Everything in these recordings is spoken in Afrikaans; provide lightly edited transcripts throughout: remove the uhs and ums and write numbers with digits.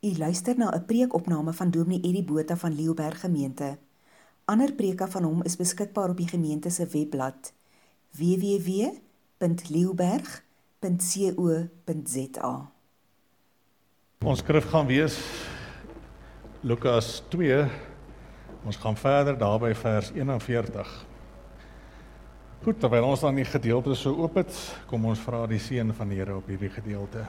U luister na 'n preekopname van Dominee Eddie Botha van Leeuberg Gemeente. Ander preke van hom is beskikbaar op die gemeente se webblad www.leeuberg.co.za. Ons skrif gaan wees Lukas 2. Ons gaan verder daar by vers 41. Goed, terwyl ons dan die gedeelte so oop het, kom ons vra die seën van die Here op hierdie gedeelte.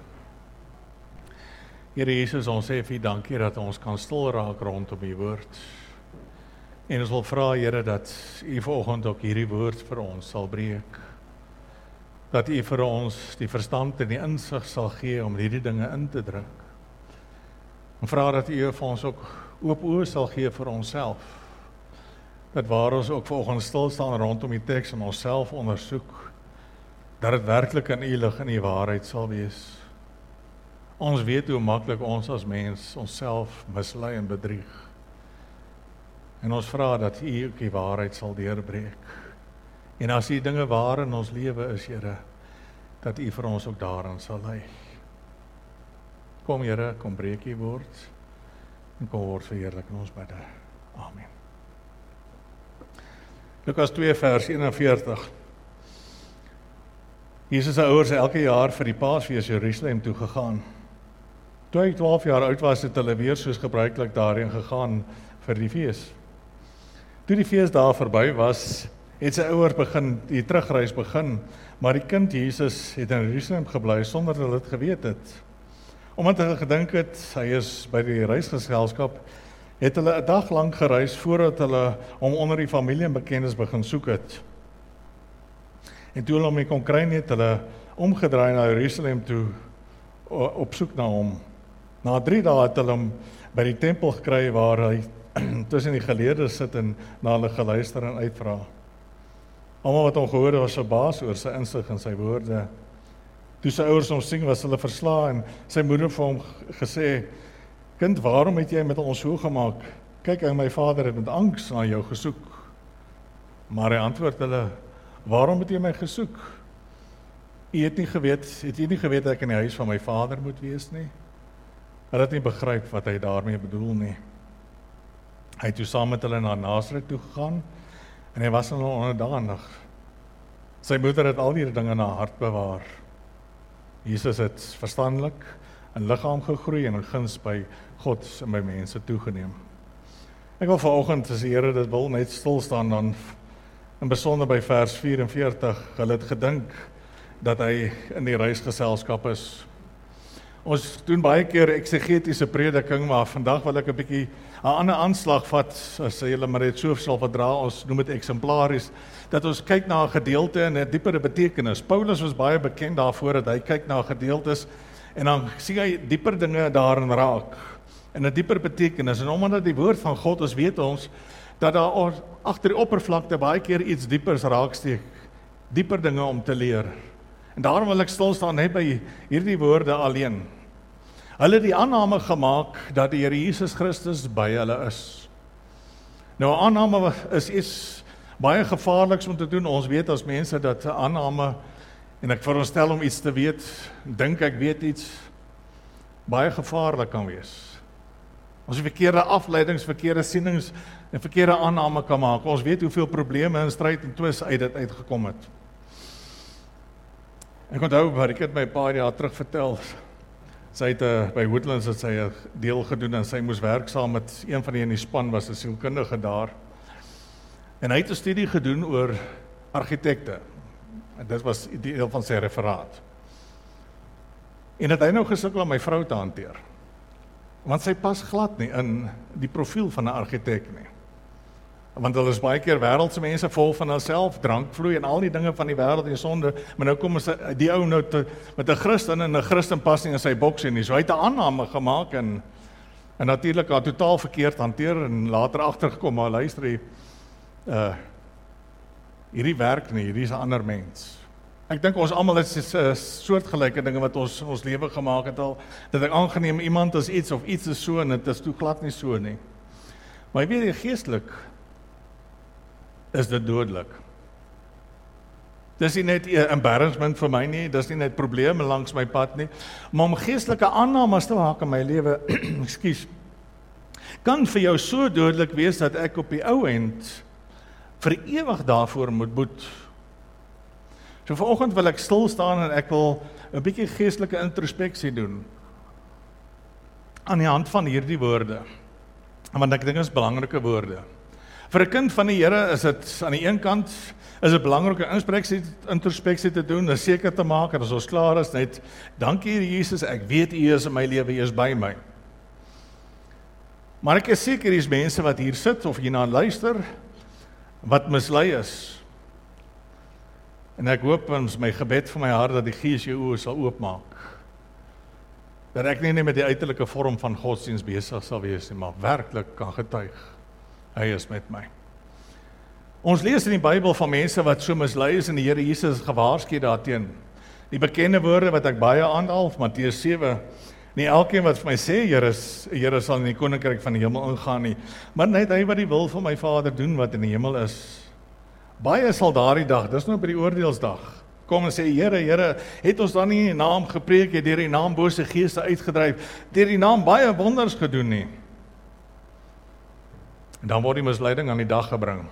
Here Jesus, ons sê vir U dankie dat ons kan stil raak rondom U woord. En ons wil vra, Here, dat U vanoggend ook hierdie woord vir ons sal breek. Dat U vir ons die verstand en die insig sal gee om hierdie dinge in te druk. En vra dat U vir ons ook oop oë sal gee vir onsself. Dat waar ons ook vanoggend stil staan rondom die teks en onsself ondersoek, dat dit werklik in U lig en U waarheid sal wees. Ons weet hoe maklik ons as mens onsself mislei en bedrieg. En ons vra dat U ook die waarheid sal deurbreek. En as die dinge waar in ons lewe is, Here, dat U vir ons ook daarin sal lei. Kom Here, kom breek U woord en kom word verheerlik in ons bidde. Amen. Lukas 2 vers 41. Jesus se ouers het elke jaar vir die Paasfees Jerusalem toe gegaan. Toe hy 12 jaar oud was, het hulle weer soos gebruiklik daarheen gegaan vir die fees. Toe die fees daar verby was, het sy ouers die terugreis begin, maar die kind Jesus het in Jerusalem gebly sonder dat hulle dit geweet het. Omdat hulle gedink het, hy is by die reisgeselskap, het hulle 'n dag lank gereis voordat hulle hom onder die familie en bekendes begin soek het. En toe hulle hom nie kon kry nie, het hulle omgedraai na Jerusalem toe op soek na hom. Na 3 dae het hulle hom by die tempel gekry waar hy tussen die geleerdes sit en na hulle geluister en uitvra. Almal wat hom gehoor het, was verbaas oor sy insig en sy woorde. Toe sy ouers hom sien, was hulle verslae en sy moeder vir hom gesê: "Kind, waarom het jy met ons so gemaak? Kyk, my vader het met angs na jou gesoek." Maar hy antwoord hulle: "Waarom het jy my gesoek? Het jy nie geweet dat ek in die huis van my vader moet wees nie?" Hy het nie begryp wat hy daarmee bedoel nie. Hy het toe saam met hulle na Nasaret toe gegaan en hy was hulle onderdanig. Sy moeder het al die dinge in haar hart bewaar. Jesus het verstandelik in liggaam gegroei en in guns by God en by mense toegeneem. Ek wil vanoggend, as die Here dit wil, net stil staan dan in besonder by vers 44. Hulle het gedink dat hy in die reisgeselskap is. Ons doen baie keer eksegetiese prediking, maar vandag wil ek 'n bietjie 'n ander aanslag vat, as julle maar dit so sal verdra, ons noem dit eksemplaries, dat ons kyk na 'n gedeelte en 'n diepere betekenis. Paulus was baie bekend daarvoor dat hy kyk na gedeeltes en dan sien hy dieper dinge daarin raak, en 'n dieper betekenis, en omdat die woord van God is, weet ons, dat daar agter die oppervlakte baie keer iets diepers raaksteek, dieper dinge om te leer. En daarom wil ek stil staan net by hierdie woorde alleen. Hulle het die aanname gemaak dat die Here Jesus Christus by hulle is. Nou, 'n aanname is iets baie gevaarliks om te doen. Ons weet as mense dat 'n aanname, en ek veronderstel om iets te weet, dink ek weet iets, baie gevaarlik kan wees. Ons verkeerde afleidings, verkeerde sienings en verkeerde aanname kan maak. Ons weet hoeveel probleme en stryd en twis uit dit uitgekom het. Ek onthou, maar ek het my 'n paar jaar terug vertel, sy het by Woodlands het sy 'n deel gedoen en sy moes werk saam met een van die in die span, was 'n sielkundige daar. En hy het 'n studie gedoen oor argitekte. En dit was die deel van sy referaat. En het hy nou gesukkel om my vrou te hanteer. Want sy pas glad nie in die profiel van 'n argitek nie. Want hulle is baie keer wêreldse mense, vol van hulself, drankvloei en al die dinge van die wêreld en sonde, maar nou kom die ou nou met 'n Christen en 'n Christen pas nie in sy boksie nie. So hy het 'n aanname gemaak en natuurlik haar totaal verkeerd hanteer en later agtergekom, maar luister, hierdie werk nie, hierdie is 'n ander mens. Ek dink ons almal het soortgelyke dinge wat ons lewe gemaak het al, dat ek aangeneem iemand is iets of iets is so en dit is toe glad nie so nie. Maar jy weet, geestelik is dit dodelik. Dis nie net 'n embarrassment vir my nie, dis nie net probleme langs my pad nie, maar om geestelike aannames te maak in my lewe, ekskuus, kan vir jou so dodelik wees dat ek op die ou end vir ewig daarvoor moet boet. So vanoggend wil ek stil staan en ek wil 'n bietjie geestelike introspeksie doen aan die hand van hierdie woorde, want ek dink dit is belangrike woorde. Vir 'n kind van die Here is dit aan die een kant is dit belangrike introspeksie te doen, en seker te maak dat as ons klaar is, net dankie Here Jesus, ek weet U is in my lewe, U is by my. Maar ek is seker hier is mense wat hier sit of hierna luister wat mislei is. En ek hoop ons my gebed vir my hart dat die Gees jou oë sal oopmaak. Dat ek nie net met die uiterlike vorm van godsdienst besig sal wees nie, maar werklik kan getuig. Hy is met my. Ons lees in die Bybel van mense wat so mislei is en die Here Jesus gewaarsku daarteen. Die bekende woorde wat ek baie aanhaal, Matteus 7. Nie elkeen wat vir my sê, Here sal in die koninkryk van die hemel ingaan nie, maar net hy wat die wil van my Vader doen wat in die hemel is. Baie sal daardie dag, dis nou by die oordeelsdag, kom en sê, Here, het ons dan nie in die naam gepreek, het deur die naam bose geeste uitgedryf, deur die naam baie wonders gedoen nie. En dan word die misleiding aan die dag gebring.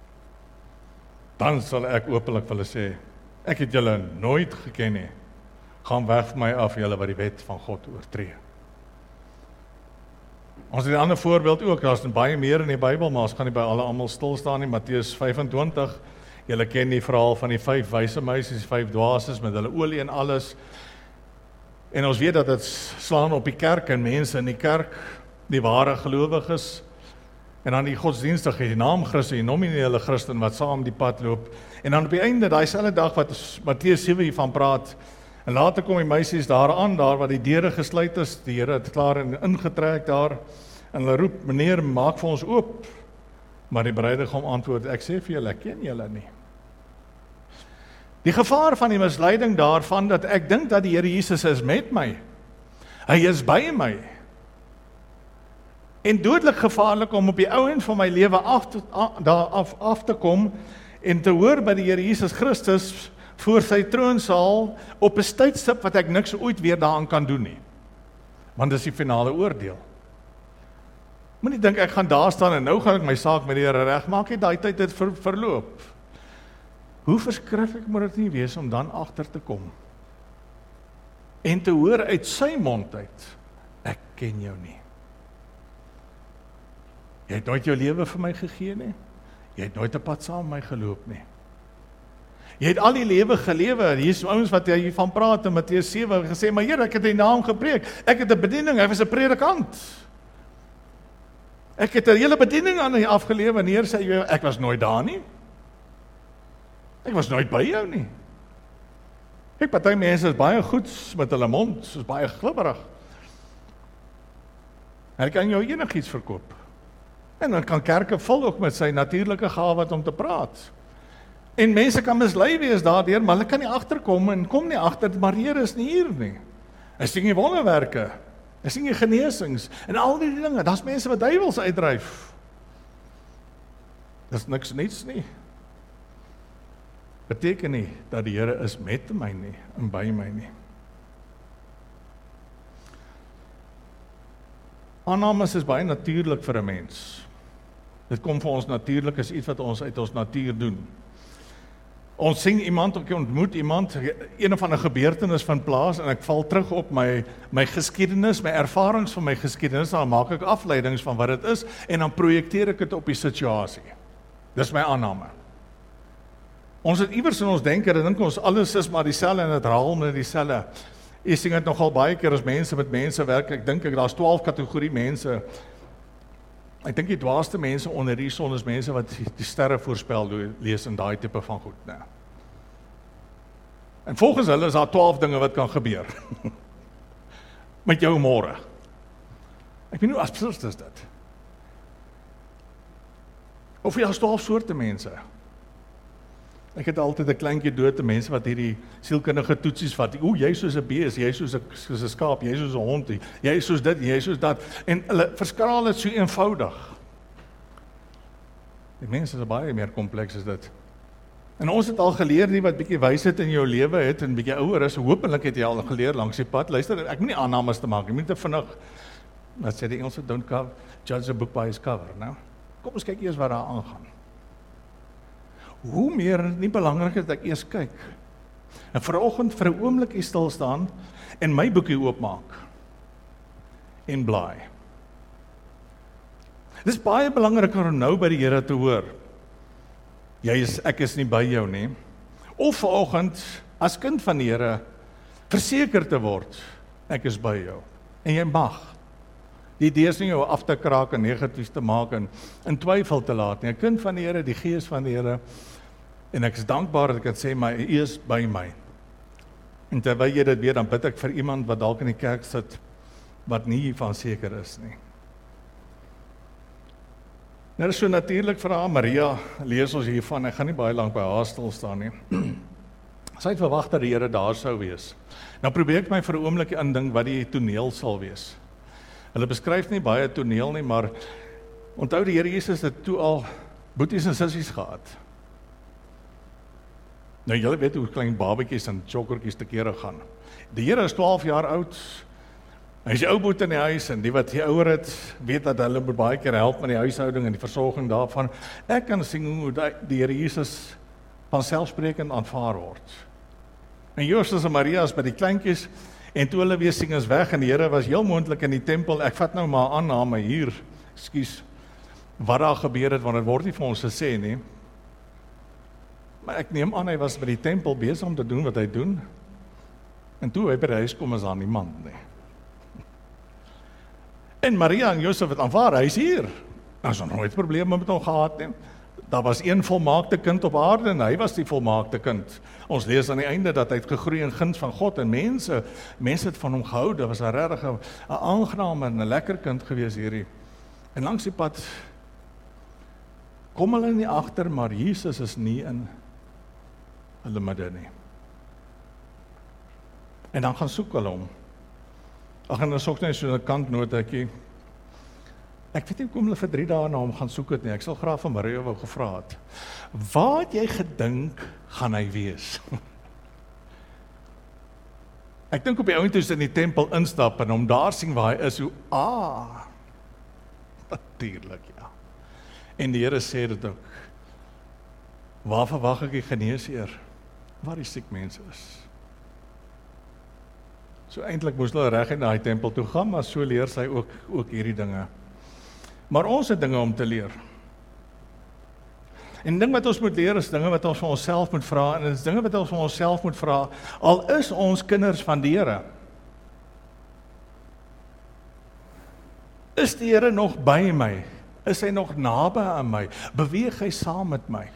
Dan sal ek openlik vir hulle sê, ek het julle nooit geken nie. Gaan weg van my af, julle wat die wet van God oortree. Ons het 'n ander voorbeeld ook, daar's baie meer in die Bybel, maar ons gaan nie by almal stil staan nie. Matteus 25, julle ken die verhaal van die 5 wyse meisies, 5 dwaases met hulle olie en alles. En ons weet dat dit slaan op die kerk en mense in die kerk, die ware gelowiges, en dan die godsdienstige, die naam Christen, die nominele Christen wat saam die pad loop. En dan op die einde, daai selfde dag wat Matteus 7 hiervan praat, en later kom die meisies daar waar die deure gesluit is, die Here het klaar ingetrek daar, en hulle roep, meneer, maak vir ons oop. Maar die bruidegom antwoord, ek sê vir julle, ek ken julle nie. Die gevaar van die misleiding daarvan, dat ek dink dat die Here Jesus is met my. Hy is by my. En dodelik gevaarlik om op die ou end van my lewe af te kom, en te hoor by die Here Jesus Christus, voor sy troonsaal, op 'n tydstip wat ek niks ooit weer daaraan kan doen nie. Want dis die finale oordeel. Moenie dink ek gaan daar staan en nou gaan ek my saak met die Here regmaak nie, daai tyd het verloop. Hoe verskriklik moet dit nie wees om dan agter te kom en te hoor uit sy mond uit, ek ken jou nie. Jy het nooit jou lewe vir my gegee nie. Jy het nooit 'n pad saam met my geloop nie. Jy het al die lewe gelewe. Hier is ouens wat hiervan praat in Matteus 7 gesê, maar Here, ek het in die naam gepreek. Ek het 'n bediening, hy was 'n predikant. Ek het 'n hele bediening aan hy afgelewe en Heer sê jy, ek was nooit daar nie. Ek was nooit by jou nie. Ek party mense is baie goed met hulle mond, is baie glibberig. Hy kan jou enigiets verkoop. En dan kan kerke vol ook met sy natuurlike gawe om te praat. En mense kan mislei wees daardeur, maar hulle kan nie agterkom en kom nie agter, maar die Here is nie hier nie. Hy sien nie wonderwerke, hy sien nie genesings en al die dinge. Daar's mense wat duiwels uitdryf. Dis niks niets nie. Beteken nie dat die Here is met my nie en by my nie. Aannames is baie natuurlik vir 'n mens. Dit kom vir ons natuurlik as iets wat ons uit ons natuur doen. Ons sien iemand, of ek ontmoet iemand, een of ander gebeurtenis van plaas, en ek val terug op my geskiedenis, my ervarings van my geskiedenis, dan maak ek afleidings van wat dit is, en dan projekteer ek dit op die situasie. Dis my aanname. Ons het iewers in ons denke, dan dink ons alles is maar dieselfde en dit herhaal met dieselfde. Ek sien dit nogal baie keer as mense met mense werk, ek dink daar's 12 kategorie mense. Ek dink die dwaaste mense onder die son is mense wat die sterre voorspel lees en daai tipe van goed, né? En volgens hulle is daar 12 dinge wat kan gebeur. Met jou môre. Ek weet nie hoe absurd is dit. Of jy as 12 soorte mense. Ek het altyd 'n kleintjie dood, mense wat hierdie sielkundige toetsies vat. O, jy is soos 'n bees, jy is soos 'n skaap, jy is soos 'n hond, jy is soos dit, jy is soos dat. En hulle verskraal dit so eenvoudig. Die mense is baie meer kompleks as dit. En ons het al geleer, die wat bietjie wysheid in jou lewe het en bietjie ouer is, hopelik het jy al geleer langs die pad. Luister, ek moet nie aannames te maak, jy moet te vinnig, wat sê die Engelse, don't judge a book by its cover, nou. Kom ons kyk eers wat daar aangaan. Hoe meer nie belangrik is dat ek eers kyk. En vanoggend vir 'n oomblik hier stil staan en my boekie oopmaak en blaai. Dit is baie belangriker om nou by die Here te hoor. Ek is nie by jou nie. Of vanoggend as kind van die Here verseker te word, ek is by jou. En jy mag. Die idee is nie jou af te kraak en negatief te maak en in twyfel te laat nie. 'n Kind van die Here, die Gees van die Here, en ek is dankbaar dat ek kan sê, maar U is by my. En terwyl jy dit weet, dan bid ek vir iemand wat dalk in die kerk sit, wat nie hiervan seker is nie. Nou is so natuurlik vir haar, Maria, lees ons hiervan, ek gaan nie baie lank by haar stil staan nie. Sy het verwag dat die Here daar sou wees. Nou probeer ek my vir 'n oomblik indink wat die toneel sal wees. Hulle beskryf nie baie toneel nie, maar onthou die Here Jesus het toe al boeties en sissies gehad. Nou julle weet hoe klein babetjies en chokkertjies te kere gaan. Die Here is 12 jaar oud. Hy is die ou boet in die huis en die wat hier ouer het, weet dat hulle moet baie keer help met die huishouding en die versorging daarvan. Ek kan sien hoe die Here Jesus van selfsprekend aanvaar word. En Josef en Maria is by die kleintjies en toe hulle weer sing is weg en die Here was heel moontlik in die tempel. Ek vat nou maar aanname hier, ekskuus, wat daar gebeur het, want dit word nie vir ons gesê nie. Maar ek neem aan, hy was by die tempel besig om te doen wat hy doen. En toe hy by die huis kom, is daar niemand nie. En Maria en Josef het aanvaar, hy is hier. Daar is nog nooit probleme met hom gehad nie. Daar was een volmaakte kind op aarde en hy was die volmaakte kind. Ons lees aan die einde dat hy het gegroei in guns van God en mense het van hom gehou. Dit was 'n regtig 'n aangename en 'n lekker kind gewees hierdie. En langs die pad kom hulle nie agter, maar Jesus is nie in hulle midde nie. En dan gaan soek hulle hom. Ag, en dan soek net so 'n kantnotetjie. Ek weet nie hoekom hulle vir 3 dae na hom gaan soek het nie. Ek sal graag van Maria wou gevra het. Waar het jy gedink gaan hy wees? Ek dink op die ouend toe in die tempel instap en hom daar sien waar hy is, hoe natuurlik, ja. En die Here sê dit ook. Waar verwag ek die geneesheer? Waar die siek mense is. So eintlik moes hulle reg na die tempel toe gaan, maar so leer sy ook hierdie dinge. Maar ons het dinge om te leer. En ding wat ons moet leer is dinge wat ons van onsself moet vra, en dit is dinge wat ons van onsself moet vra, al is ons kinders van die Here. Is die Here nog by my? Is hy nog naby aan my? Beweeg hy saam met my?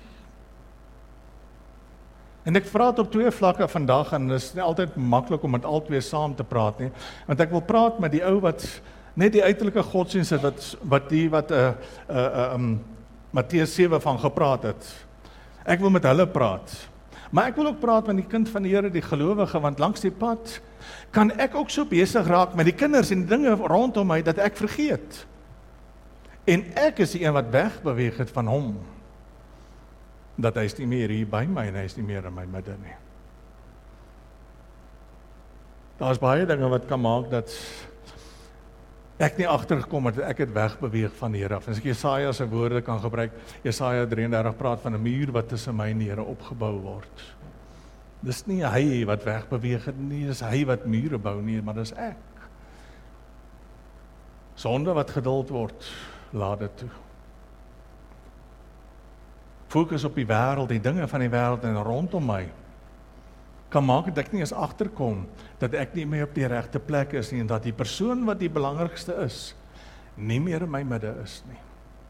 En ek praat op 2 vlakke vandag, en dit is nie altyd maklik om met al 2 saam te praat nie, want ek wil praat met die ou wat net die uiterlike godsdienst het, wat Matteus 7 van gepraat het. Ek wil met hulle praat. Maar ek wil ook praat met die kind van die Here, die gelowige, want langs die pad kan ek ook so besig raak met die kinders en die dinge rondom my, dat ek vergeet. En ek is die een wat wegbeweeg het van hom. Dat hy is nie meer hier by my en hy is nie meer in my midde nie. Daar is baie dinge wat kan maak dat ek nie agtergekom het, ek het wegbeweeg van die Here af. As ek Jesaja se woorde kan gebruik, Jesaja 33 praat van 'n muur wat tussen my en die Here opgebou word. Dis nie hy wat wegbeweeg het nie, dis hy wat mure bou nie, maar dis ek. Sonde wat geduld word, laat dit toe. Fokus op die wêreld, die dinge van die wêreld en rondom my, kan maak dat ek nie eens agterkom, dat ek nie meer op die regte plek is nie, en dat die persoon wat die belangrikste is, nie meer in my midde is nie.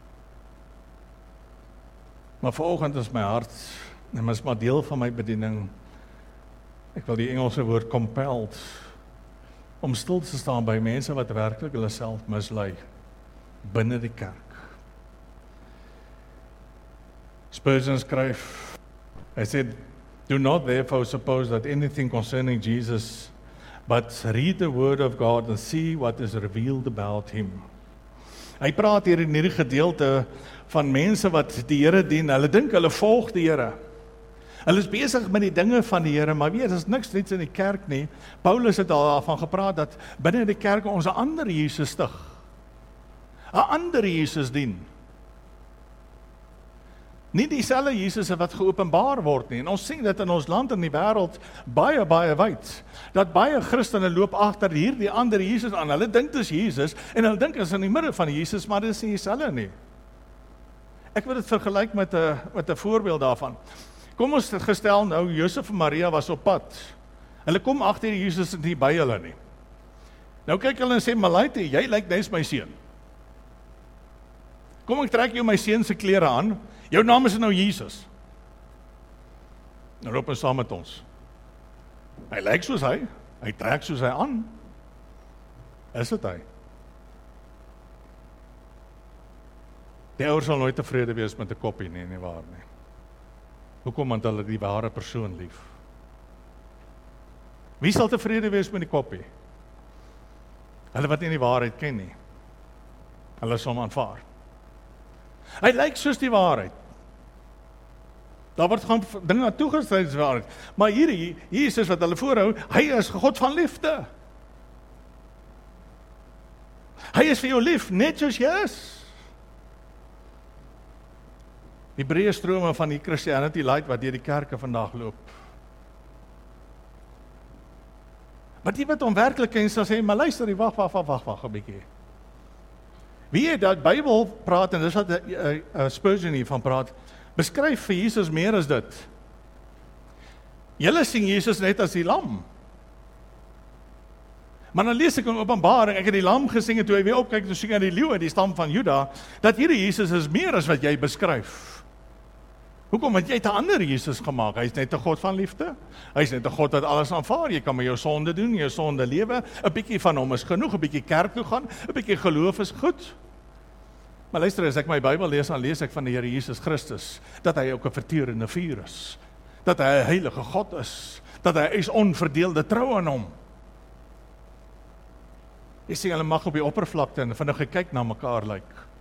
Maar vanoggend is my hart, en is maar deel van my bediening, ek wil die Engelse woord compelled, om stil te staan by mense wat werklik hulle self mislei, binne die kerk. Spurgeon skryf, hy said, do not therefore suppose that anything concerning Jesus, but read the word of God and see what is revealed about him. Hy praat hier in hierdie gedeelte van mense wat die Here dien, hulle dink hulle volg die Here. Hulle is besig met die dinge van die Here, maar weet, is niks niets in die kerk nie. Paulus het al daarvan gepraat dat binne die kerk ons 'n ander Jesus stig. 'n Ander Jesus dien. Nie dieselfde Jesus wat geopenbaar word nie. En ons sien dit in ons land en die wêreld baie wyd. Dat baie Christene loop agter hierdie ander Jesus aan. Hulle dink dit is Jesus en hulle dink is in die middel van Jesus, maar dit is nie dieselfde nie. Ek wil dit vergelyk met 'n voorbeeld daarvan. Kom ons gestel nou, Josef en Maria was op pad. Hulle kom agter Jesus nie by hulle nie. Nou kyk hulle en sê, Malaite, jy lyk nes my seun. Kom ek trek jou my seun se klere aan. Jou naam is nou Jesus. Nou loop hy saam met ons. Hy lyk soos hy trek soos hy aan. Is dit hy? Die ouers sal nooit tevrede wees met 'n koppie nie, nie waar nie. Hoekom? Want hulle die ware persoon lief. Wie sal tevrede wees met die koppie? Hulle wat nie die waarheid ken nie. Hulle sal hom aanvaar. Hy lyk soos die waarheid. Daar word gaan dinge na toegesluit as waarheid. Maar hierdie Jesus wat hulle voorhou, hy is God van liefde. Hy is vir jou lief, net soos jy is. Die breë strome van die Christianity light wat deur die kerke vandag loop. Maar die wat hom werklik ken sal sê, maar luister, wag 'n bietjie. Wie het dat Bybel praat, en dis wat Spurgeon hiervan praat, beskryf vir Jesus meer as dit. Julle sien Jesus net as die lam. Maar dan lees ek in Openbaring, ek het die lam gesien en toe hy weer opkyk, toe sien hy die leeu uit die stam van Juda, dat hierdie Jesus is meer as wat jy beskryf. Hoekom? Want jy het 'n ander Jesus gemaak. Hy is net 'n God van liefde. Hy is net 'n God wat alles aanvaar. Jy kan met jou sonde doen, jou sonde lewe. 'n bietjie van hom is genoeg, 'n bietjie kerk toe gaan, 'n bietjie geloof is goed. Maar luister, as ek my Bybel lees, dan lees ek van die Here Jesus Christus, dat hy ook 'n verterende vuur is. Dat hy 'n heilige God is. Dat hy is onverdeelde trou aan hom. Jy sien, hulle mag op die oppervlakte en vinnig gekyk na mekaar lyk.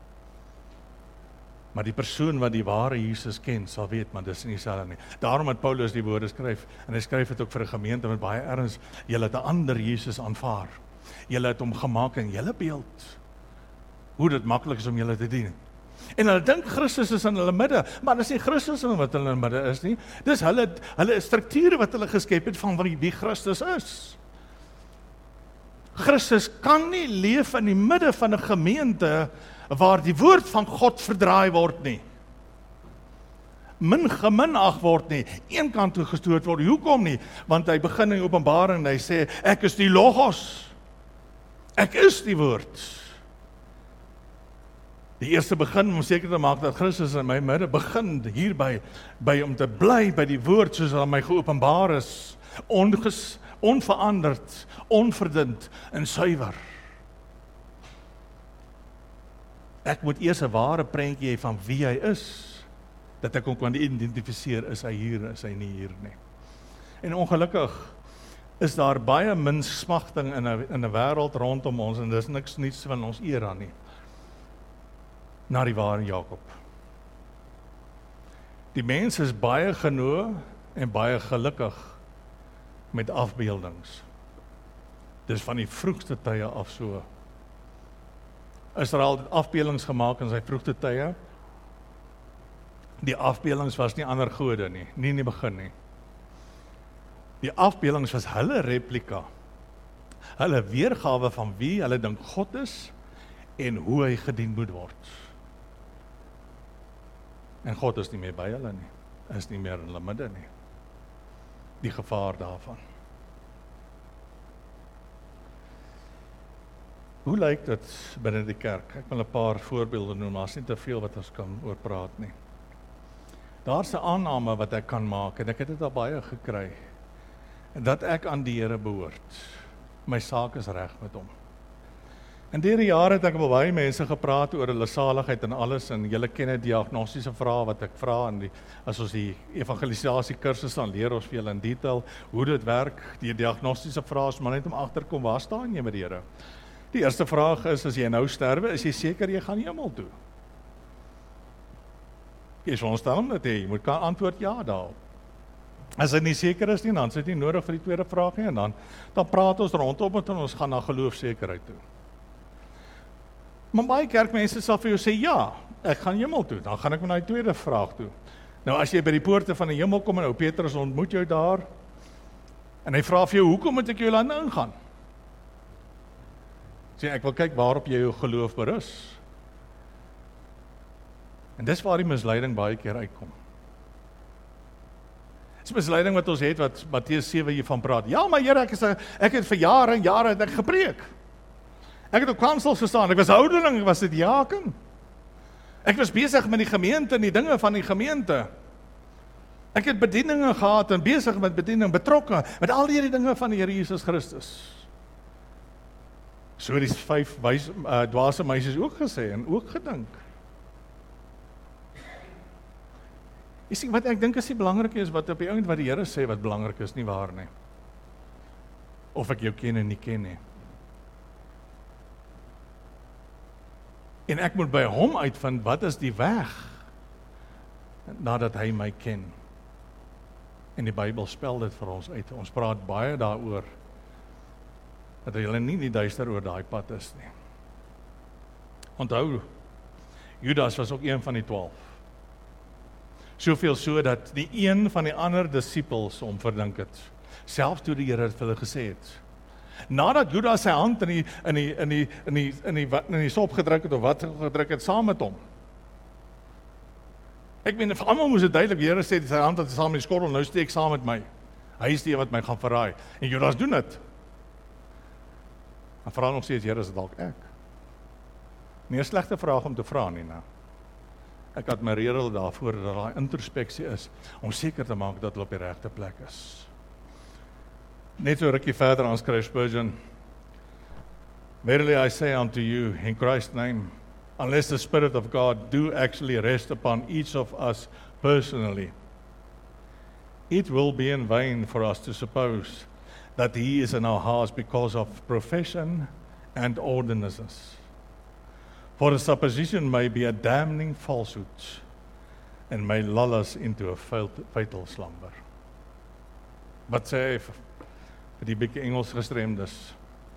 Maar die persoon wat die ware Jesus ken, sal weet, maar dis nie dieselfde nie. Daarom het Paulus die woorde skryf, en hy skryf dit ook vir 'n gemeente met baie erns, julle het 'n ander Jesus aanvaar. Julle het hom gemaak in julle beeld. Hoe dit maklik is om julle te dien. En hulle dink Christus is in hulle midde, maar dis nie Christus wat in hulle midde is nie. Dis hulle strukture wat hulle geskep het van wie Christus is. Christus kan nie leef in die midde van 'n gemeente waar die woord van God verdraai word nie. Geminag word nie, een kant toe gestoot word. Hoekom nie? Want hy begin in Openbaring en hy sê, ek is die Logos. Ek is die woord. Die eerste begin om seker te maak dat Christus in my midde begin hierby, om te bly by die woord soos hy my geopenbaar is, onveranderd, onverdund en suiwer. Ek moet eers 'n ware prentjie hê van wie hy is, dat ek hom kan identifiseer, is hy hier, is hy nie hier nie. En ongelukkig is daar baie min smagting in 'n wêreld rondom ons, en dis niks niets van ons era nie, na die ware Jakob. Die mens is baie genoeg en baie gelukkig met afbeeldings. Dis van die vroegste tye af so. Israel het afbeeldings gemaak in sy vroegste tye. Die afbeeldings was nie ander gode nie in die begin nie. Die afbeeldings was hulle replika. Hulle weergawe van wie hulle dink God is en hoe hy gedien moet word. En God is nie meer by hulle nie. Is nie meer in hulle midde nie. Die gevaar daarvan. Hoe lyk dit binne die kerk? Ek wil 'n paar voorbeelde noem, maar is nie te veel wat ons kan oor praat nie. Daar's 'n aanname wat ek kan maak, en ek het dit al baie gekry, dat ek aan die Here behoort. My saak is reg met hom. In deur die jare het ek met baie mense gepraat oor hulle saligheid en alles, en julle ken die diagnostiese vrae wat ek vra, en as ons die evangelisasie kursus dan leer ons vir julle in detail hoe dit werk. Die diagnostiese vrae is maar net om agterkom, waar staan jy met die Here? Die eerste vraag is, as jy nou sterwe, is jy seker jy gaan hemel toe? Jy veronderstel dat jy moet kan antwoord ja daarop. As hy nie seker is nie, dan is dit nie nodig vir die tweede vraag nie, en dan praat ons rondom het en ons gaan na geloofsekerheid toe. Maar baie kerkmense sal vir jou sê, ja, ek gaan hemel toe, dan gaan ek na die tweede vraag toe. Nou as jy by die poorte van die hemel kom en ou Petrus ontmoet jou daar, en hy vra vir jou, hoekom moet ek jou laat ingaan? Sê, ek wil kyk waarop jy jou geloof berus. En dis waar die misleiding baie keer uitkom. Dis misleiding wat ons het, wat Matteus 7 hiervan praat. Ja, maar Here, ek het vir jare en jare het ek gepreek. Ek het op kansels gestaan, ek was ouderling, ek was 'n diaken. Ek was besig met die gemeente en die dinge van die gemeente. Ek het bedieninge gehad en besig met bediening, betrokke met al hierdie dinge van die Here Jesus Christus. So het die 5 dwaase meisies ook gesê en ook gedink. Jy sien, wat ek dink is die belangrike is, wat op die ouend wat die Here sê, wat belangrik is, nie waar nie. Of ek jou ken en nie ken nie. En ek moet by hom uitvind, wat is die weg, nadat hy my ken. En die Bybel spel dit vir ons uit. Ons praat baie daaroor, dat hy nie die duister oor daai pad is nie. Onthou, Judas was ook een van die 12. Soveel so dat die een van die ander disippels hom verdink het. Selfs toe die Here dit vir hulle gesê het. Nadat Judas sy hand in die sop gedruk het of wat gedruk het saam met hom. Ek meen vir almal moes dit duidelik, die Here sê sy hand het saam met die skorrel, nou steek saam met my. Hy is die wat my gaan verraai. En Judas doen dit. En vra nog steeds, Here, is dit dalk ek? Nie 'n slegte vraag om te vra nie, nou. Ek het my rede daarvoor dat daai introspeksie is, om seker te maak dat hulle op die regte plek is. Net so rukkie verder aan skryf Spurgeon, Verily I say unto you, in Christ's name, unless the Spirit of God do actually rest upon each of us personally, it will be in vain for us to suppose that He is in our hearts because of profession and ordinances. For the supposition may be a damning falsehood and may lull us into a fatal slumber. Wat sê hy vir die bietjie Engels gestremdes?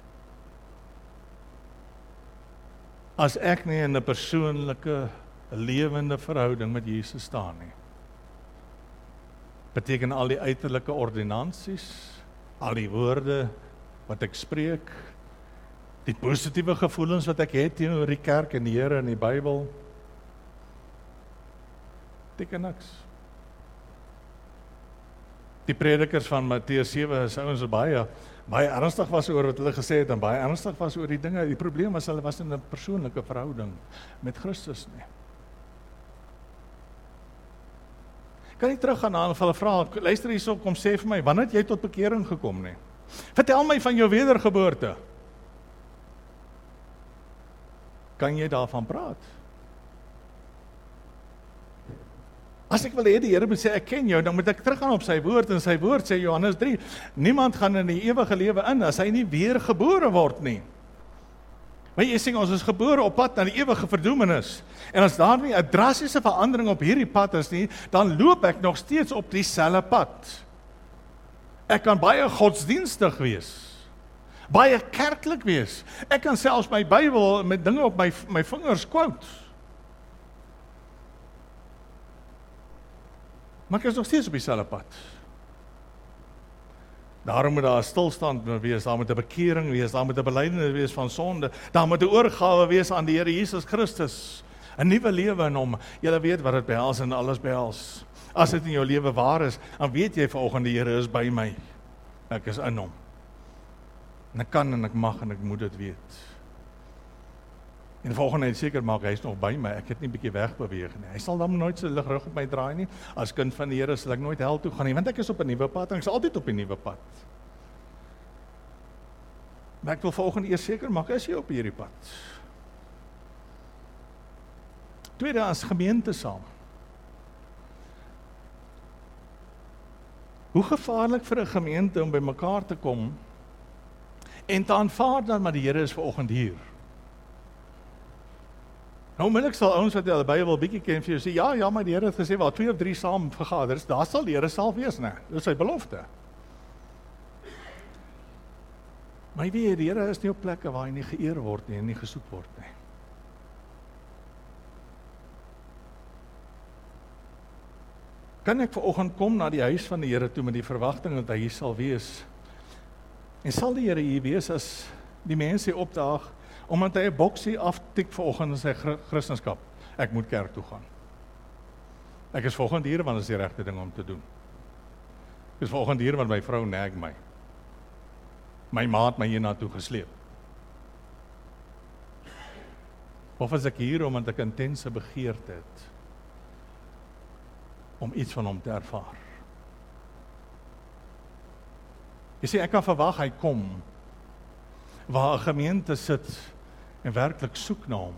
As ek nie in 'n persoonlike, lewende verhouding met Jesus staan nie, beteken al die uiterlike ordinansies, al die woorde wat ek spreek, die positiewe gevoelens wat ek het teenoor die kerk en die Here en die Bybel, beteken niks. Die predikers van Matteus 7 is ouens wat baie ernstig was oor wat hulle gesê het en baie ernstig was oor die dinge. Die probleem was hulle was in 'n persoonlike verhouding met Christus nie. Kan jy teruggaan na hulle vra, luister hierso, kom sê vir my, wanneer het jy tot bekering gekom nie? Vertel my van jou wedergeboorte. Kan jy daarvan praat? As ek wil hê die Here moet sê, ek ken jou, dan moet ek teruggaan op sy woord, en sy woord sê Johannes 3, niemand gaan in die ewige lewe in, as hy nie weer gebore word nie. Maar jy sê, ons is gebore op pad na die ewige verdoemenis, en as daar nie 'n drastiese verandering op hierdie pad is nie, dan loop ek nog steeds op dieselfde pad. Ek kan baie godsdienstig wees, baie kerklik wees, ek kan selfs my Bybel met dinge op my vingers quote, maar ek is nog steeds op dieselfde pad. Daarom moet daar 'n stilstand wees, daar moet 'n bekering wees, daar moet 'n belydenis wees van sonde, daar moet 'n oorgawe wees aan die Here Jesus Christus, 'n nuwe lewe in hom. Jy weet wat dit behels en alles behels. As dit in jou lewe waar is, dan weet jy vanoggend die Here is by my. Ek is in hom. En ek kan en ek mag en ek moet dit weet. En volgende net seker maak, hy is nog by my, ek het nie 'n bietjie wegbeweeg nie. Hy sal dan nooit sy rug op my draai nie. As kind van die Here sal ek nooit hel toe gaan nie, want ek is op 'n nuwe pad, en ek is altyd op 'n nuwe pad. Maar ek wil volgende eers seker maak, is jy op hierdie pad? Tweede, as gemeente saam. Hoe gevaarlik vir 'n gemeente om by mekaar te kom en te aanvaar dat maar die Here is vanoggend hier. Nou onmiddellik sal ouens wat die Bybel bietjie ken vir jou sê, ja, maar die Here het gesê, waar 2 of 3 saam vergader is, daar sal die Here self wees, né? Dis sy belofte. Maar jy weet, die Here is nie op plekke waar hy nie geëer word nie en nie gesoek word nie. Kan ek vanoggend kom na die huis van die Here toe met die verwagting dat hy hier sal wees? En sal die Here hier wees as die mense opdaag, omdat hy 'n boksie aftik vanoggend in sy Christendom? Ek moet kerk toe gaan. Ek is vanoggend hier want dit is die regte ding om te doen. Ek is vanoggend hier want my vrou nag my. My ma het my hiernatoe gesleep. Of is ek hier omdat ek intense begeerte het om iets van hom te ervaar? Jy sê, ek kan verwag hy kom waar 'n gemeente sit en werklik soek na hom.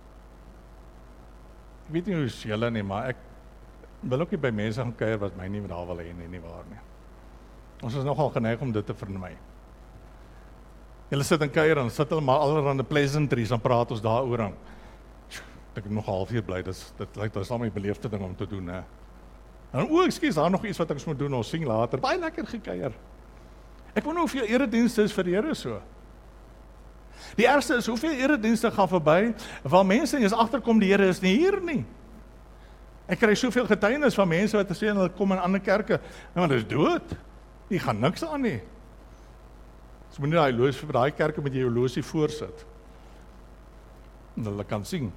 Ek weet nie hoe is julle nie, maar ek wil ook nie by mense gaan kuier wat my nie daar wil hê nie waar nie. Ons is nogal geneig om dit te vermy. Julle sit en kuier en sit hulle maar allerhande pleasantries, dan praat ons daaroor aan. Ek nog 'n halfuur bly, dit lyk as al my beleefde ding om te doen, hè. En ekskuus, daar nog iets wat ek moet doen, ons sien later. Baie lekker gekuier. Ek wonder hoeveel eredienste is vir die Here so. Die eerste is, hoeveel eredienste gaan verby, waar mense nie eens agterkom, die Here is nie hier nie. Ek kry soveel getuienis van mense wat sê, hulle kom in ander kerke, maar dit is dood. Die gaan niks aan nie. Jy moet nie daai loos vir daai kerke met jou loosie voorsit. En hulle kan sien.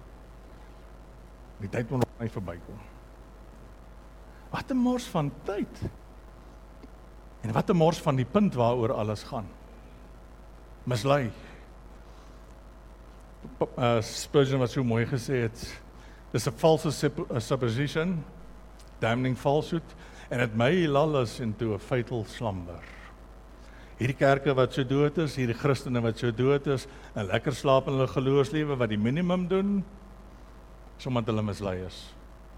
Die tyd moet nog nie verbykom. Wat 'n mors van tyd. En wat 'n mors van die punt waaroor alles gaan. Mislei. Spurgeon wat so mooi gesê het, dis 'n false supposition, damning falsehood, and it may lull us into a fatal slumber. Hierdie kerke wat so dood is, hierdie Christene wat so dood is, en lekker slaap in hulle geloofslewe wat die minimum doen, omdat hulle mislei is.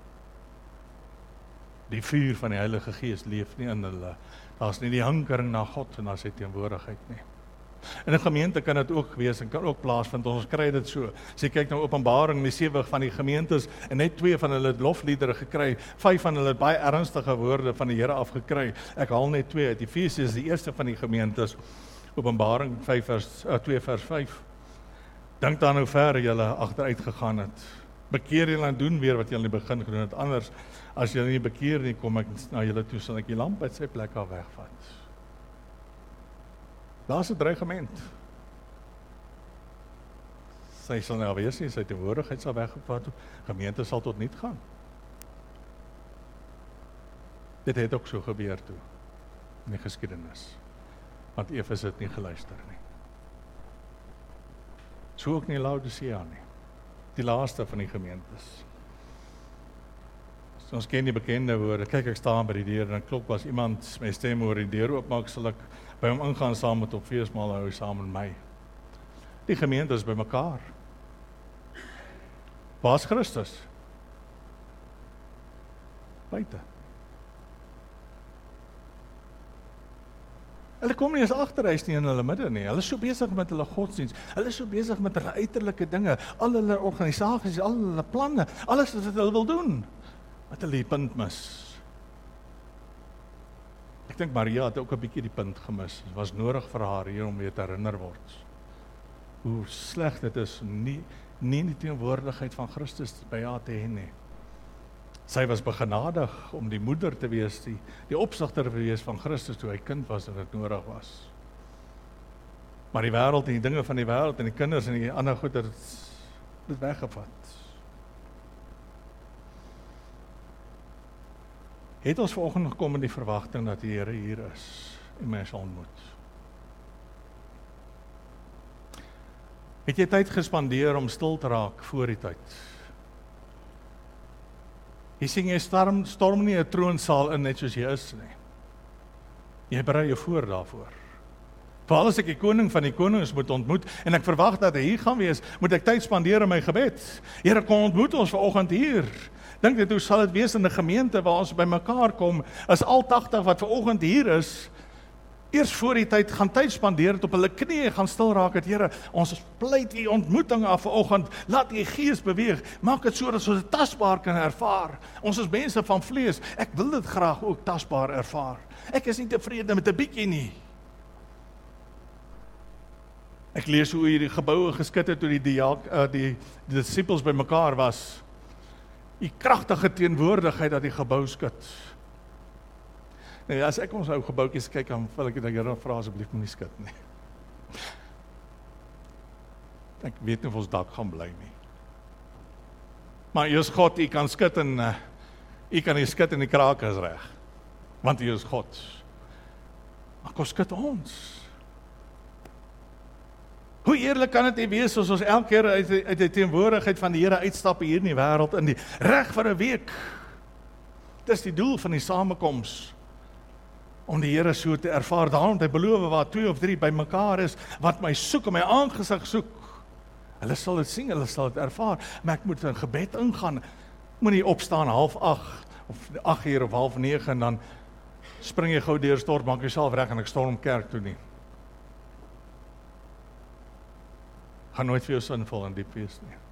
Die vuur van die Heilige Gees leef nie in hulle. Daar's nie die hankering na God en na sy teenwoordigheid nie. In 'n gemeente kan dit ook wees en kan ook plaasvind. Ons kry dit so. As jy kyk na Openbaring, die 7 van die gemeentes en net 2 van hulle het lofliedere gekry. 5 van hulle het baie ernstige woorde van die Here afgekry. Ek haal net 2 uit. Efesië is die eerste van die gemeentes. Openbaring 2 vers 5. Dink dan hoe ver julle agteruit gegaan het. Bekeer julle en doen weer wat julle in die begin gedoen het. Anders, as julle nie bekeer nie, kom ek na julle toe, sal ek die lamp uit sy plek af wegvat. Daar's 'n dreigement. Sy sal nou wees nie, sy teenwoordigheid sal weggevat, gemeente sal tot niet gaan. Dit het ook so gebeur toe, in die geskiedenis. Want Efes het nie geluister nie. So ook nie Laodicea nie. Die laaste van die gemeentes. So ons ken die bekende woorde, kyk ek staan by die deur en dan klop as iemand my stem oor die deur oopmaak, sal ek by hom ingaan saam met op feesmaal hou saam met my. Die gemeente is by mekaar. Waar is Christus? Buite. Hulle kom nie eens agterhuis nie in hulle midde nie. Hulle is so besig met hulle godsdienst. Hulle is so besig met hulle uiterlike dinge, al hulle organisasies, al hulle planne, alles wat hulle wil doen. Wat hulle die punt mis. Ek dink Maria het ook 'n bietjie die punt gemis. Dit was nodig vir haar hier om weer te herinner word. Hoe sleg dit is nie die teenwoordigheid van Christus by haar te hê nie. Sy was begenadig om die moeder te wees, die opsigter te wees van Christus toe hy kind was en dit nodig was. Maar die wêreld en die dinge van die wêreld en die kinders en die ander goed het dit weggevat. Het ons vanoggend gekom in die verwagting dat die Here hier is en mense ontmoet. Het jy tyd gespandeer om stil te raak voor die tyd? Jy sien jy storm nie 'n troonsaal in net soos jy is nie. Jy berei jou voor daarvoor. Veral as ek die koning van die konings moet ontmoet en ek verwag dat hy hier gaan wees, moet ek tyd spandeer in my gebed. Here, kom ontmoet ons vanoggend hier. Dink dit, hoe sal dit wees in 'n gemeente waar ons by mekaar kom, as al 80 wat vanoggend hier is, eers voor die tyd gaan tyd spandeer het op hulle knieë, gaan stil raak het, Here, ons pleit die ontmoeting af vanoggend, laat die Gees beweeg, maak dit sodat ons dit tasbaar kan ervaar. Ons is mense van vlees, ek wil dit graag ook tasbaar ervaar. Ek is nie tevrede met 'n bietjie nie. Ek lees hoe hierdie geboue geskit het toe die disippels bymekaar was. Die kragtige teenwoordigheid dat die gebou skud. Nee, as ek ons ou gebouetjies kyk, dan wil ek dat Here vra asseblief moenie skud nie. Ek weet nie of ons dak gaan bly nie. Maar U is God, U kan skud en U kan nie skud en die krake is reg. Want U is God. Maar kom skud ons. Hoe eerlik kan dit nie wees as ons elke keer uit die teenwoordigheid van die Here uitstap hier in die wêreld in die reg vir 'n week. Dis die doel van die samekoms. Om die Here so te ervaar, daarom het hy beloof waar 2 of 3 bymekaar is, wat my soek en my aangesig soek. Hulle sal dit sien, hulle sal dit ervaar, maar ek moet in gebed ingaan. Moenie opstaan 7:30 of 8:00 of 8:30 en dan spring jy gou deur stort, maak jouself reg en ek storm kerk toe nie. Gaan nooit vir jou sinvol en diep wees nie.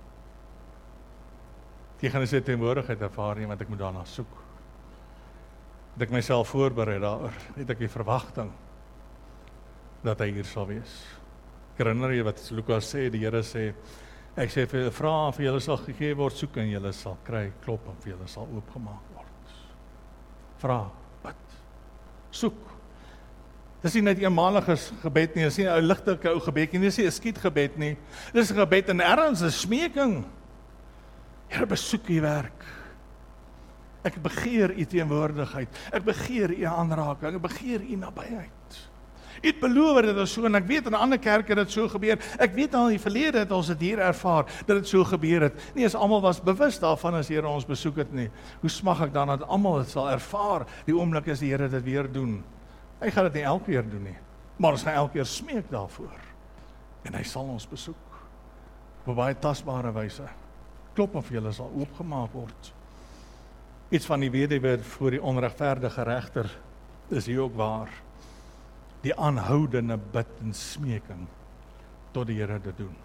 Jy gaan sy teenwoordigheid ervaar nie, want ek moet daarna soek. Het ek myself voorberei daar, het ek die verwagting dat hy hier sal wees. Ek herinner jy wat Lukas sê, die Here sê, ek sê vir julle, vra en vir julle sal gegee word, soek en julle sal kry, klop en vir julle sal oopgemaak word. Vra, bid, soek. Dis nie net 'n eenmalige gebed nie, dis nie 'n ligtelike ou gebed nie, dis nie 'n skietgebed nie. Dis 'n gebed in erns, 'n smeking. Here, besoek U werk. Ek begeer U teenwoordigheid. Ek begeer U aanraking. Ek begeer U nabyheid. U het beloof dat dit so, en ek weet in ander kerke dit so gebeur. Ek weet al in die verlede het ons dit hier ervaar dat dit so gebeur het. Nie as almal was bewus daarvan as Here ons besoek het nie. Hoe smag ek dan dat almal dit sal ervaar die oomblik as die Here dit weer doen. Hy gaan dit nie elke keer doen nie, maar ons gaan elke keer smeek daarvoor. En hy sal ons besoek op 'n baie tasbare wyse. Klop of julle sal oopgemaak word. Iets van die weduwee voor die onregverdige regter is hier ook waar. Die aanhoudende bid en smeking tot die Here dit doen.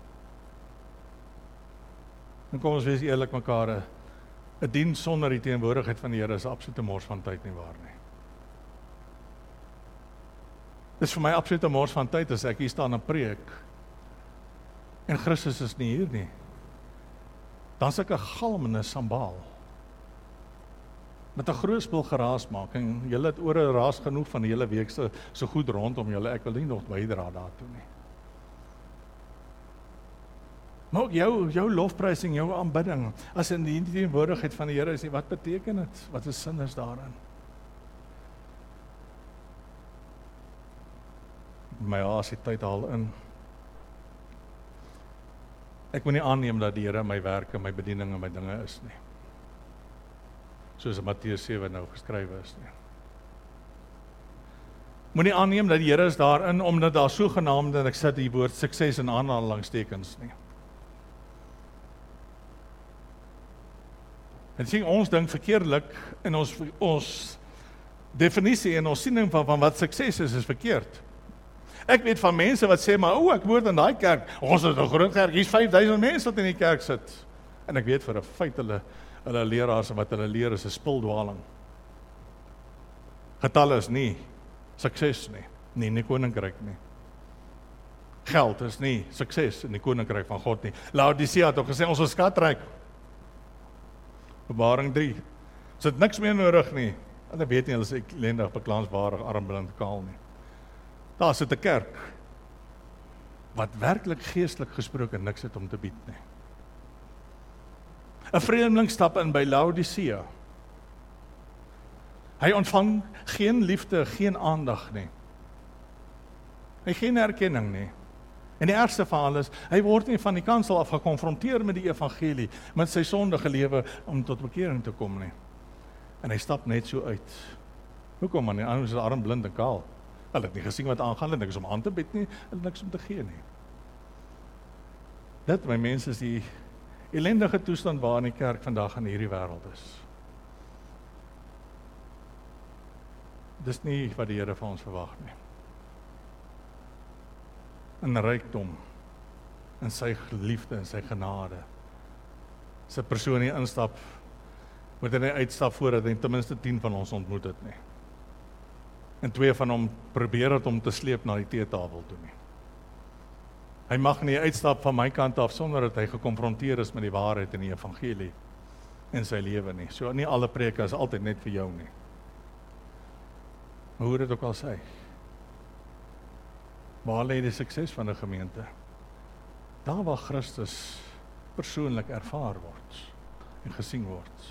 En kom ons wees eerlik mekaar, 'n diens sonder die teenwoordigheid van die Here is absolute mors van tyd nie waar nie. Dis vir my absolute mors van tyd as ek hier staan en preek en Christus is nie hier nie. Dan is ek 'n galmende sambaal met 'n groot spul geraas maak en julle het oor 'n raas genoeg van die hele week so goed rondom julle, ek wil nie nog bydra daartoe nie. Maar ook jou lofprysing, jou aanbidding, as in die teenwoordigheid van die Here is, wat beteken dit? Wat is sin is daarin? My haas die tyd haal in. Ek moet nie aanneem dat die Here my werke, my bediening en my dinge is nie. Soos in Matteus 7 nou geskrywe is nie. Moet nie aanneem dat die Here is daarin, omdat daar sogenaamde, en ek sit die woord sukses in aanhalingstekens nie. En sien ons dink verkeerdelik in ons definisie en ons siening van wat sukses is verkeerd. Ek weet van mense wat sê, maar ek hoor in daai kerk, ons is 'n groot kerk, hier's 5000 mense wat in die kerk sit. En ek weet vir 'n feit hulle leraars en wat hulle leer is 'n spildwaling. Getalle is nie sukses nie, nie in die koninkryk nie. Geld is nie sukses in die koninkryk van God nie. Laodicea het ook gesê ons is skatryk. Openbaring 3. Ons het niks meer nodig nie. Hulle weet nie, hulle is ellendig, beklaanswaardig, arm, blind, kaal nie. Daar sit 'n kerk wat werklik geestelik gesproke niks het om te bied nie. 'n Vreemdeling stap in by Laodicea. Hy ontvang geen liefde, geen aandag nie. Hy geen erkenning nie. En die ergste van alles, hy word nie van die kansel af gekonfronteer met die evangelie, met sy sondige lewe om tot bekering te kom nie. En hy stap net so uit. Hoekom man? Die ander is arm, blind en kaal. Hulle het nie gesien wat aangaan, hulle het niks om aan te bied nie, hulle het niks om te gee nie. Dit, my mense, is die ellendige toestand waarin die kerk vandag in hierdie wêreld is. Dis nie wat die Here van ons verwag nie. In rykdom, in sy liefde en sy genade. As 'n persoon hier instap, moet hy nie uitstap voordat hy ten minste 10 van ons ontmoet het nie. En 2 van hom probeer het om te sleep na die teetafel toe nie. Hy mag nie uitstap van my kant af sonder dat hy gekonfronteer is met die waarheid in die evangelie in sy lewe nie. So nie alle preke is altyd net vir jou nie. Maar hoe dit ook al sê, waar lê die sukses van 'n gemeente? Daar waar Christus persoonlik ervaar word en gesien word.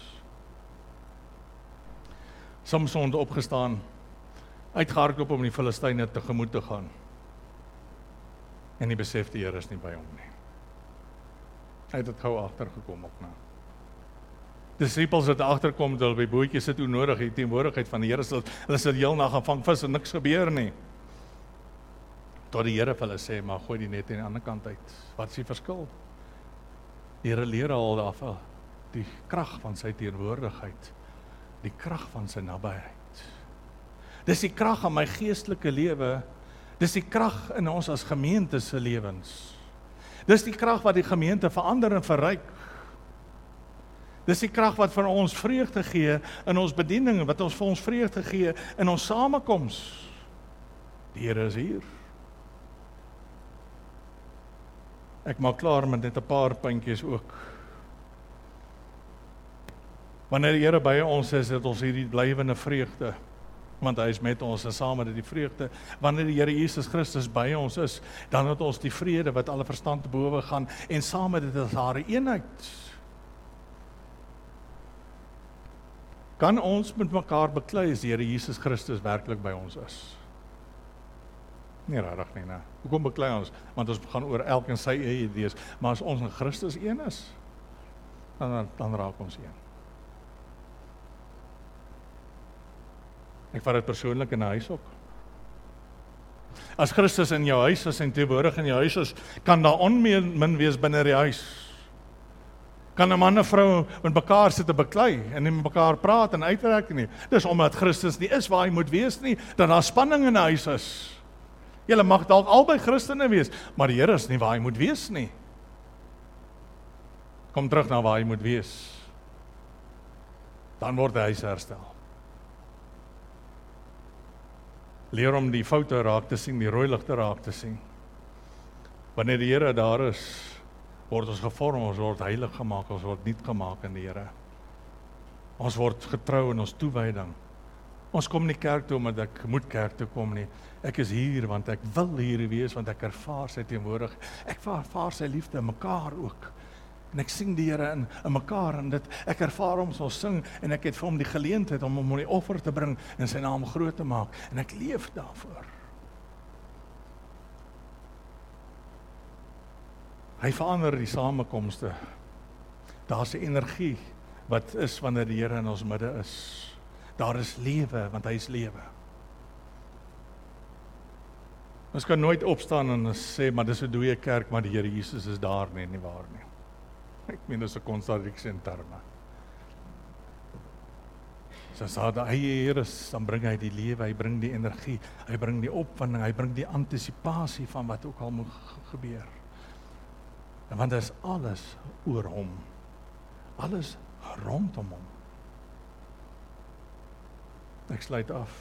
Samson het opgestaan, uitgehardloop om die Filistyne tegemoet te gaan. En die besef die Here is nie by hom nie. Hy het dit gou agtergekom op na. Disippels het agterkom dat hulle by bootjies sit, hoe nodig die teenwoordigheid van die Here is. Hulle sit heel nag gaan vang vis en niks gebeur nie. Tot die Here vir hulle sê, maar gooi die net aan die ander kant uit. Wat is die verskil? Die Here leer al daarvan die krag van sy teenwoordigheid, die krag van sy nabyheid. Dis die krag aan my geestelike lewe, dis die krag in ons as gemeente se lewens. Dis die krag wat die gemeente verander en verryk. Dis die krag wat vir ons vreugde gee in ons bediening, wat ons vir ons vreugde gee in ons samekoms. Die Here is hier. Ek maak klaar met net 'n paar puntjies ook. Wanneer die Here by ons is, het ons hierdie blywende vreugde, want hy is met ons en saam met die vreugde. Wanneer die Here Jesus Christus by ons is, dan het ons die vrede wat alle verstand te bowe gaan, en saam met dit is daar 'n eenheid. Kan ons met mekaar beklei as die Here Jesus Christus werklik by ons is? Nee, rarig nie, nee. Hoekom beklei ons? Want ons gaan oor elkeen sy eie idees, maar as ons in Christus een is, dan raak ons een. Ek vat dit persoonlik in 'n huis ook. As Christus in jou huis is en teenwoordig in jou huis is, kan daar onmin wees binne die huis. Kan 'n man en vrou met mekaar sit te beklei en nie met mekaar praat en uitwerk nie. Dis omdat Christus nie is waar hy moet wees nie, dat daar spanning in 'n huis is. Julle mag dalk albei Christene wees, maar die Here is nie waar hy moet wees nie. Kom terug na waar hy moet wees. Dan word die huis herstel. Leer om die foute raak te sien, die rooi ligte raak te sien. Wanneer die Here daar is, word ons gevorm, ons word heilig gemaak, ons word nuut gemaak in die Here. Ons word getrou in ons toewyding. Ons kom nie kerk toe omdat ek moet kerk toe kom nie. Ek is hier want ek wil hier wees, want ek ervaar sy teenwoordig. Ek ervaar sy liefde in mekaar ook. En ek sien die Here in mekaar en dit ek ervaar hom so sing en ek het vir hom die geleentheid om hom die offer te bring en sy naam groot te maak en ek leef daarvoor. Hy verander die samekomste. Daar's 'n energie wat is wanneer die Here in ons midde is. Daar is lewe, want hy is lewe. Ons kan nooit opstaan en sê, maar dis 'n dooie kerk, maar die Here Jesus is daar nie waar nie. Ek meen, dis 'n kontradiksie in terme. So as daar eie Here is, dan bring hy die lewe, hy bring die energie, hy bring die opwinding, hy bring die antisipasie van wat ook al moet gebeur. En want dit is alles oor hom. Alles rondom hom. Ek sluit af.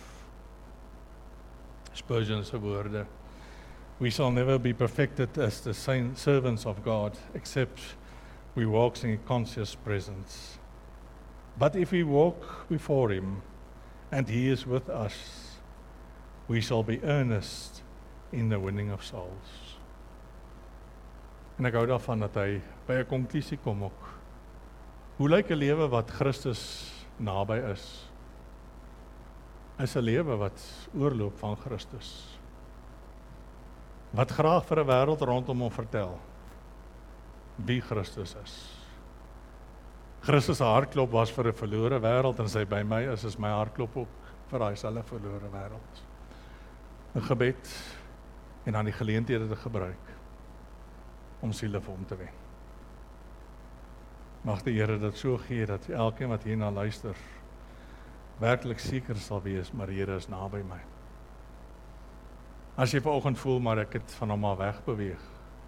Spurgeon se woorde. We shall never be perfected as the servants of God, except we walk in conscious presence. But if we walk before him, and he is with us, we shall be earnest in the winning of souls. En ek hou daarvan dat hy by 'n konklusie kom ook. Hoe lyk 'n lewe wat Christus naby is? Is 'n lewe wat oorloop van Christus. Wat graag vir 'n wêreld rondom hom vertel wie Christus is. Christus se hartklop was vir 'n verlore wêreld en sy by my is my hartklop ook vir daai selfe verlore wêreld. 'n Gebed en dan die geleenthede te gebruik om siele vir hom te wen. Mag die Here dit so gee dat elkeen wat hierna luister werklik seker sal wees, maar die Here is naby my. As jy vanoggend voel, maar ek het van hom al wegbeweeg,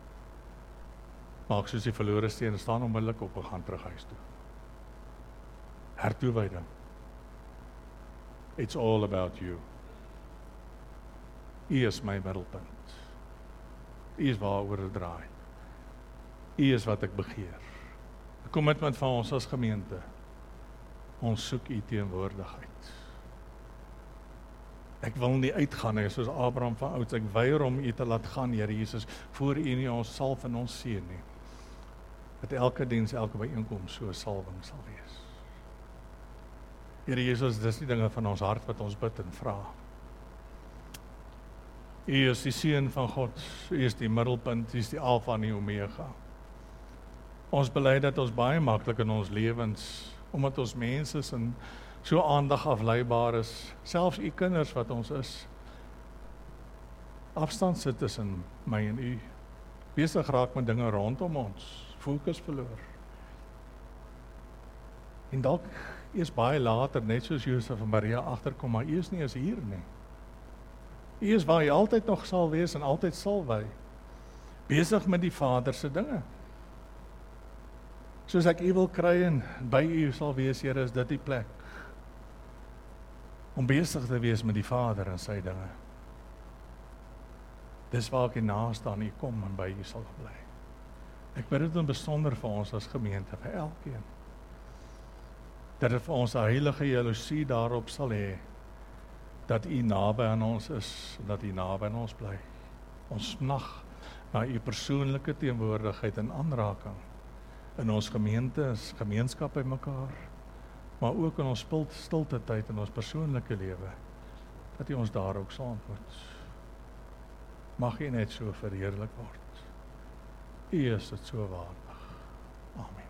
maak soos die verlore steen, staan onmiddellik op en gaan terug huis toe. Hertoewyding. It's all about you. U is my middelpunt. U is waaroor dit draai. U is wat ek begeer. 'n Kommitment van ons as gemeente. Ons soek u teenwoordigheid. Ek wil nie uitgaan nie, soos Abraham van ouds. Ek weier om u te laat gaan, Here Jesus, voor u nie ons salf en ons seën nie. Dat elke diens, elke byeenkoms so 'n salwing sal wees. Here Jesus, dis die dinge van ons hart wat ons bid en vra. U is die Seun van God, u is die middelpunt, u is die Alfa en die Omega. Ons bely dat ons baie maklik in ons lewens, omdat ons mense is en so aandag afleibaar is, selfs u kinders wat ons is, afstand sit tussen my en u, besig raak met dinge rondom ons, fokus verloor. En dalk eers baie later, net soos Josef en Maria agterkom, maar u is nie eens hier nie. U is waar u altyd nog sal wees en altyd sal wees, besig met die Vader se dinge. Soos ek u wil kry en by u sal wees, Here, is dit die plek om besig te wees met die Vader en sy dinge. Dis waar ek naaste aan u kom en by u sal bly. Ek bid dit in besonder vir ons as gemeente, vir elkeen. Dat dit vir ons 'n heilige jaloesie daarop sal hê, dat u naby aan ons is, en dat u naby aan ons bly. Ons smag na u persoonlike teenwoordigheid en aanraking in ons gemeente, gemeenskap by mekaar, maar ook in ons stilte tyd in ons persoonlike lewe, dat u ons daar ook sal ontmoet. Mag u net so verheerlik word. U is dit so waardig. Amen.